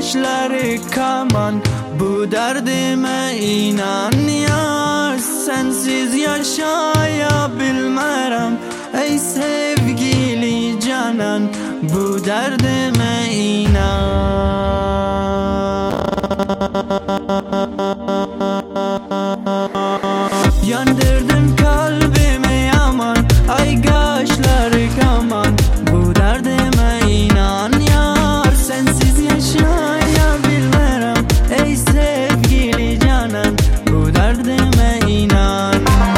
kaşları kaman, bu derdime inan yar. Sensiz yaşayabilmem ey sevgili canan, bu derdime inan. Yandırdın kalbimi yaman, ay kaşları kaman, bu derdime inan yar. Sensiz yaşayabilmem ey sevgili canan, bu derdime inan.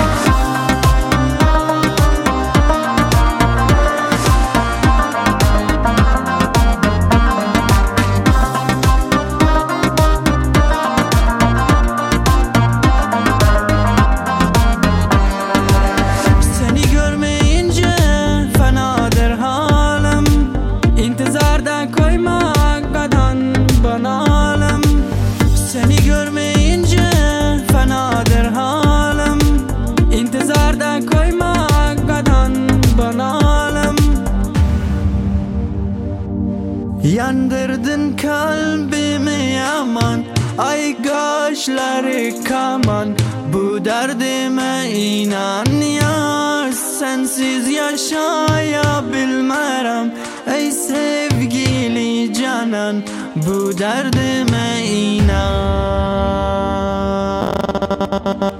Seni görmeyince fenadır halim, İntizarda koymaktan banalım. Yandırdın kalbimi yaman, ay kaşları kaman, bu derdime inan yar. Sensiz yaşayabilmem ey sevgili canan, bu derdime inan.